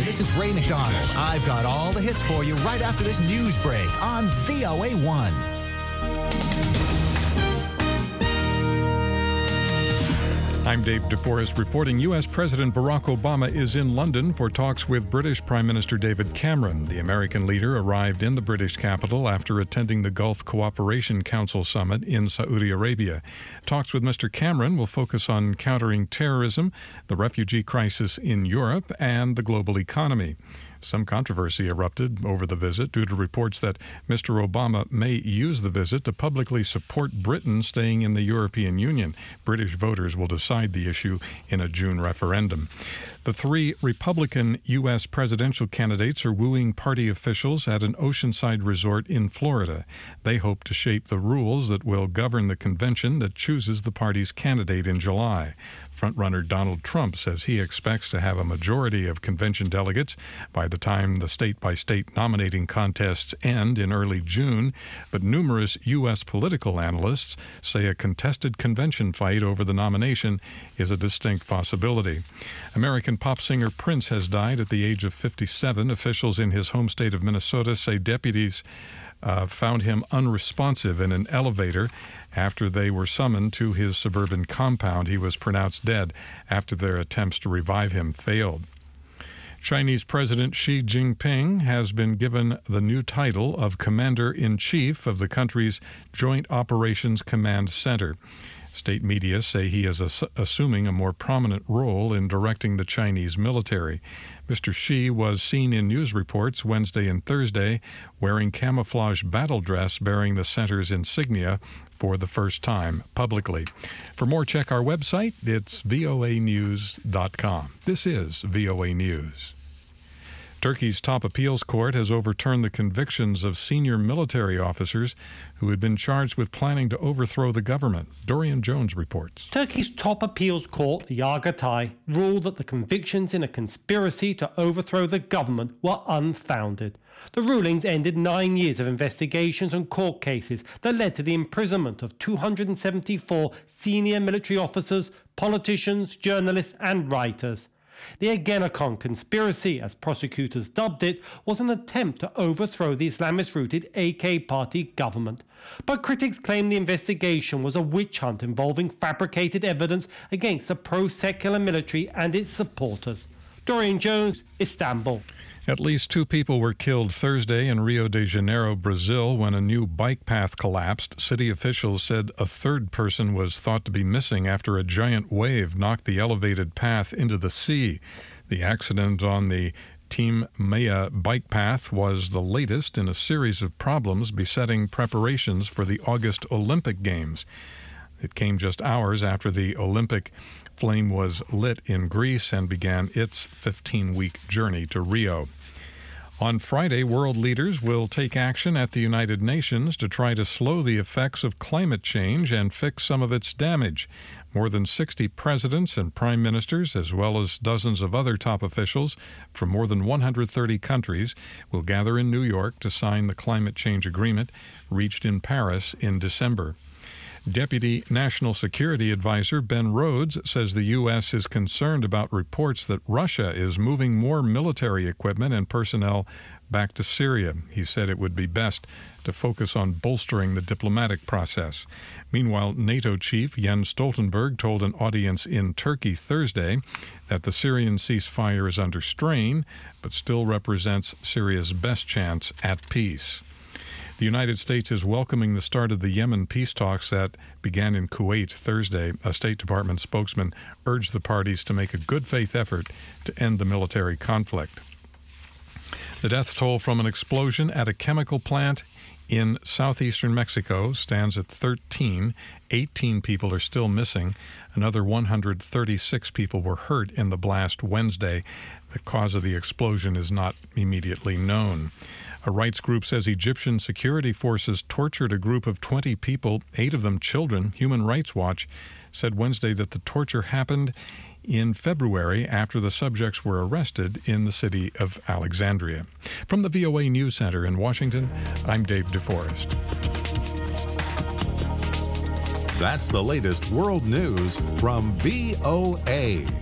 this is Ray McDonald. I've got all the hits for you right after this news break on VOA1. I'm Dave DeForest reporting U.S. President Barack Obama is in London for talks with British Prime Minister David Cameron. The American leader arrived in the British capital after attending the Gulf Cooperation Council summit in Saudi Arabia. Talks with Mr. Cameron will focus on countering terrorism, the refugee crisis in Europe, and the global economy. Some controversy erupted over the visit due to reports that Mr. Obama may use the visit to publicly support Britain staying in the European Union. British voters will decide the issue in a June referendum. The three Republican U.S. presidential candidates are wooing party officials at an oceanside resort in Florida. They hope to shape the rules that will govern the convention that chooses the party's candidate in July. Frontrunner Donald Trump says he expects to have a majority of convention delegates by the time the state-by-state nominating contests end in early June, but numerous U.S. political analysts say a contested convention fight over the nomination is a distinct possibility. American pop singer Prince has died at the age of 57. Officials in his home state of Minnesota say deputies found him unresponsive in an elevator after they were summoned to his suburban compound. He was pronounced dead after their attempts to revive him failed. Chinese President Xi Jinping has been given the new title of Commander-in-Chief of the country's Joint Operations Command Center. State media say he is assuming a more prominent role in directing the Chinese military. Mr. Xi was seen in news reports Wednesday and Thursday wearing camouflage battle dress bearing the center's insignia for the first time publicly. For more, check our website. It's voanews.com. This is VOA News. Turkey's top appeals court has overturned the convictions of senior military officers who had been charged with planning to overthrow the government. Dorian Jones reports. Turkey's top appeals court, Yargıtay, ruled that the convictions in a conspiracy to overthrow the government were unfounded. The rulings ended 9 years of investigations and court cases that led to the imprisonment of 274 senior military officers, politicians, journalists and writers. The Ergenekon conspiracy, as prosecutors dubbed it, was an attempt to overthrow the Islamist-rooted AK Party government. But critics claim the investigation was a witch hunt involving fabricated evidence against the pro-secular military and its supporters. Dorian Jones, Istanbul. At least 2 people were killed Thursday in Rio de Janeiro, Brazil, when a new bike path collapsed. City officials said a third person was thought to be missing after a giant wave knocked the elevated path into the sea. The accident on the Team Meia bike path was the latest in a series of problems besetting preparations for the August Olympic Games. It came just hours after the Olympic flame was lit in Greece and began its 15-week journey to Rio. On Friday, world leaders will take action at the United Nations to try to slow the effects of climate change and fix some of its damage. More than 60 presidents and prime ministers, as well as dozens of other top officials from more than 130 countries, will gather in New York to sign the climate change agreement reached in Paris in December. Deputy National Security Advisor Ben Rhodes says the U.S. is concerned about reports that Russia is moving more military equipment and personnel back to Syria. He said it would be best to focus on bolstering the diplomatic process. Meanwhile, NATO chief Jens Stoltenberg told an audience in Turkey Thursday that the Syrian ceasefire is under strain, but still represents Syria's best chance at peace. The United States is welcoming the start of the Yemen peace talks that began in Kuwait Thursday. A State Department spokesman urged the parties to make a good faith effort to end the military conflict. The death toll from an explosion at a chemical plant in southeastern Mexico stands at 13. 18 people are still missing. Another 136 people were hurt in the blast Wednesday. The cause of the explosion is not immediately known. A rights group says Egyptian security forces tortured a group of 20 people, 8 of them children. Human Rights Watch said Wednesday that the torture happened in February after the subjects were arrested in the city of Alexandria. From the VOA News Center in Washington, I'm Dave DeForest. That's the latest world news from VOA.